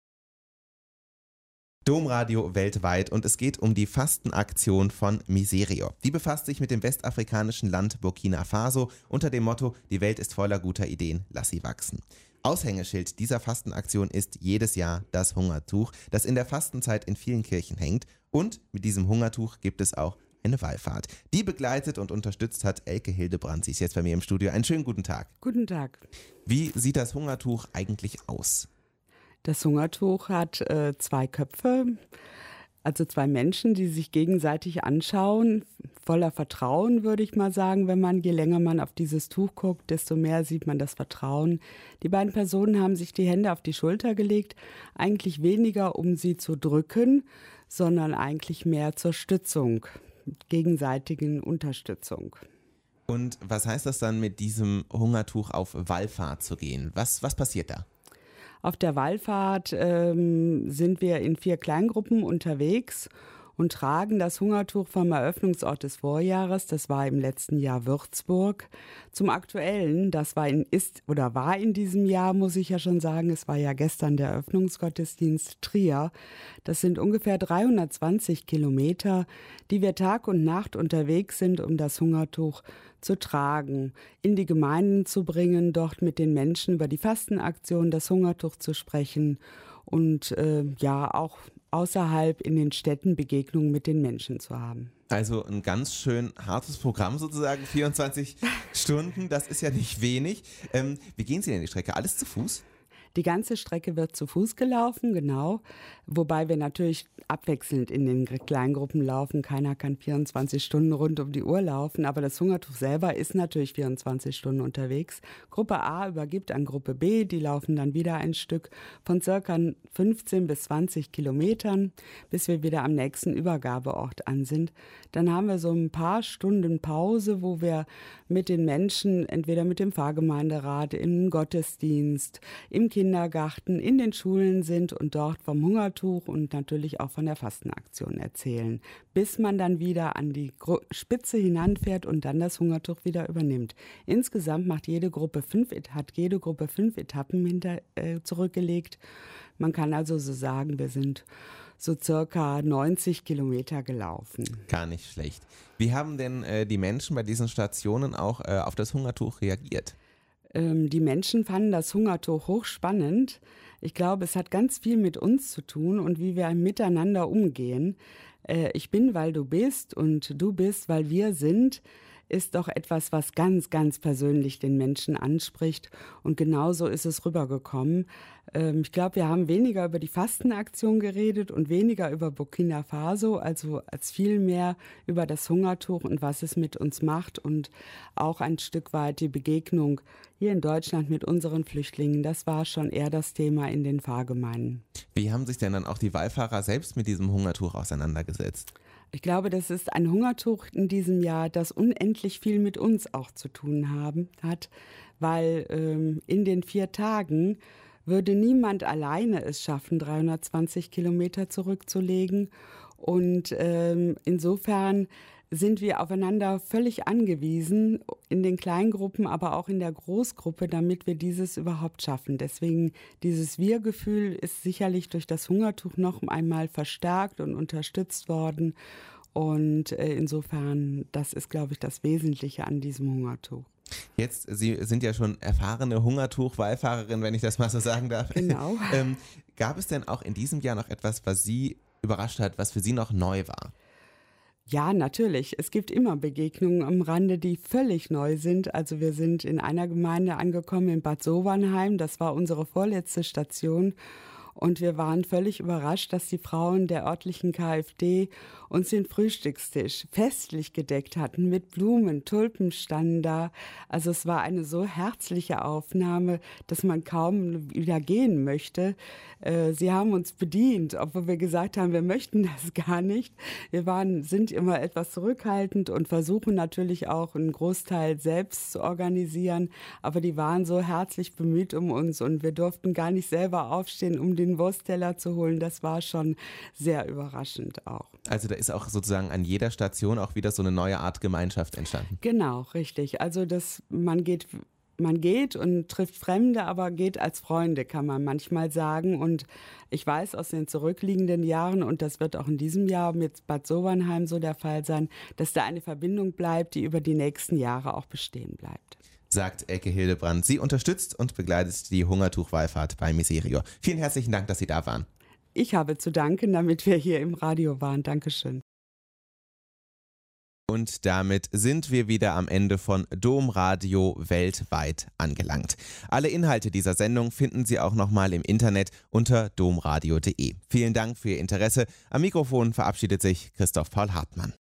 Domradio weltweit und es geht um die Fastenaktion von Miserio. Die befasst sich mit dem westafrikanischen Land Burkina Faso unter dem Motto: Die Welt ist voller guter Ideen, lass sie wachsen. Aushängeschild dieser Fastenaktion ist jedes Jahr das Hungertuch, das in der Fastenzeit in vielen Kirchen hängt. Und mit diesem Hungertuch gibt es auch eine Wallfahrt. Die begleitet und unterstützt hat Elke Hildebrand. Sie ist jetzt bei mir im Studio. Einen schönen guten Tag. Guten Tag. Wie sieht das Hungertuch eigentlich aus? Das Hungertuch hat 2 Köpfe, also 2 Menschen, die sich gegenseitig anschauen, voller Vertrauen, würde ich mal sagen. Je länger man auf dieses Tuch guckt, desto mehr sieht man das Vertrauen. Die beiden Personen haben sich die Hände auf die Schulter gelegt, eigentlich weniger, um sie zu drücken, sondern eigentlich mehr zur Stützung, gegenseitigen Unterstützung. Und was heißt das dann, mit diesem Hungertuch auf Wallfahrt zu gehen? Was passiert da? Auf der Wallfahrt sind wir in 4 Kleingruppen unterwegs und tragen das Hungertuch vom Eröffnungsort des Vorjahres, das war im letzten Jahr Würzburg, zum aktuellen, das war in diesem Jahr, muss ich ja schon sagen, es war ja gestern der Eröffnungsgottesdienst Trier. Das sind ungefähr 320 Kilometer, die wir Tag und Nacht unterwegs sind, um das Hungertuch zu tragen, in die Gemeinden zu bringen, dort mit den Menschen über die Fastenaktion, das Hungertuch zu sprechen und ja auch außerhalb in den Städten Begegnungen mit den Menschen zu haben. Also ein ganz schön hartes Programm sozusagen, 24 Stunden, das ist ja nicht wenig. Wie gehen Sie denn die Strecke? Alles zu Fuß? Die ganze Strecke wird zu Fuß gelaufen, genau. Wobei wir natürlich abwechselnd in den Kleingruppen laufen. Keiner kann 24 Stunden rund um die Uhr laufen, aber das Hungertuch selber ist natürlich 24 Stunden unterwegs. Gruppe A übergibt an Gruppe B, die laufen dann wieder ein Stück von circa 15 bis 20 Kilometern, bis wir wieder am nächsten Übergabeort an sind. Dann haben wir so ein paar Stunden Pause, wo wir mit den Menschen, entweder mit dem Pfarrgemeinderat, im Gottesdienst, im Kindergarten, in den Schulen sind und dort vom Hungertuch und natürlich auch von der Fastenaktion erzählen, bis man dann wieder an die Spitze hinanfährt und dann das Hungertuch wieder übernimmt. Insgesamt hat jede Gruppe 5 Etappen zurückgelegt. Man kann also so sagen, wir sind so circa 90 Kilometer gelaufen. Gar nicht schlecht. Wie haben denn die Menschen bei diesen Stationen auch auf das Hungertuch reagiert? Die Menschen fanden das Hungertuch hochspannend. Ich glaube, es hat ganz viel mit uns zu tun und wie wir miteinander umgehen. Ich bin, weil du bist und du bist, weil wir sind, ist doch etwas, was ganz, ganz persönlich den Menschen anspricht. Und genauso ist es rübergekommen. Ich glaube, wir haben weniger über die Fastenaktion geredet und weniger über Burkina Faso, also als viel mehr über das Hungertuch und was es mit uns macht und auch ein Stück weit die Begegnung hier in Deutschland mit unseren Flüchtlingen. Das war schon eher das Thema in den Pfarrgemeinden. Wie haben sich denn dann auch die Wallfahrer selbst mit diesem Hungertuch auseinandergesetzt? Ich glaube, das ist ein Hungertuch in diesem Jahr, das unendlich viel mit uns auch zu tun hat, weil in den 4 Tagen würde niemand alleine es schaffen, 320 Kilometer zurückzulegen. Und insofern sind wir aufeinander völlig angewiesen, in den Kleingruppen, aber auch in der Großgruppe, damit wir dieses überhaupt schaffen. Deswegen dieses Wir-Gefühl ist sicherlich durch das Hungertuch noch einmal verstärkt und unterstützt worden. Und insofern, das ist, glaube ich, das Wesentliche an diesem Hungertuch. Jetzt, Sie sind ja schon erfahrene Hungertuch-Wallfahrerin, wenn ich das mal so sagen darf. Genau. Gab es denn auch in diesem Jahr noch etwas, was Sie überrascht hat, was für Sie noch neu war? Ja, natürlich. Es gibt immer Begegnungen am Rande, die völlig neu sind. Also wir sind in einer Gemeinde angekommen in Bad Sovernheim. Das war unsere vorletzte Station. Und wir waren völlig überrascht, dass die Frauen der örtlichen KfD uns den Frühstückstisch festlich gedeckt hatten mit Blumen, Tulpen standen da. Also es war eine so herzliche Aufnahme, dass man kaum wieder gehen möchte. Sie haben uns bedient, obwohl wir gesagt haben, wir möchten das gar nicht. Sind immer etwas zurückhaltend und versuchen natürlich auch einen Großteil selbst zu organisieren. Aber die waren so herzlich bemüht um uns und wir durften gar nicht selber aufstehen, um den Wurstteller zu holen. Das war schon sehr überraschend auch. Also da ist auch sozusagen an jeder Station auch wieder so eine neue Art Gemeinschaft entstanden. Genau, richtig. Also man geht und trifft Fremde, aber geht als Freunde, kann man manchmal sagen. Und ich weiß aus den zurückliegenden Jahren, und das wird auch in diesem Jahr mit Bad Sovernheim so der Fall sein, dass da eine Verbindung bleibt, die über die nächsten Jahre auch bestehen bleibt. Sagt Elke Hildebrand. Sie unterstützt und begleitet die Hungertuch-Wallfahrt bei Miserio. Vielen herzlichen Dank, dass Sie da waren. Ich habe zu danken, damit wir hier im Radio waren. Dankeschön. Und damit sind wir wieder am Ende von Domradio weltweit angelangt. Alle Inhalte dieser Sendung finden Sie auch nochmal im Internet unter domradio.de. Vielen Dank für Ihr Interesse. Am Mikrofon verabschiedet sich Christoph Paul Hartmann.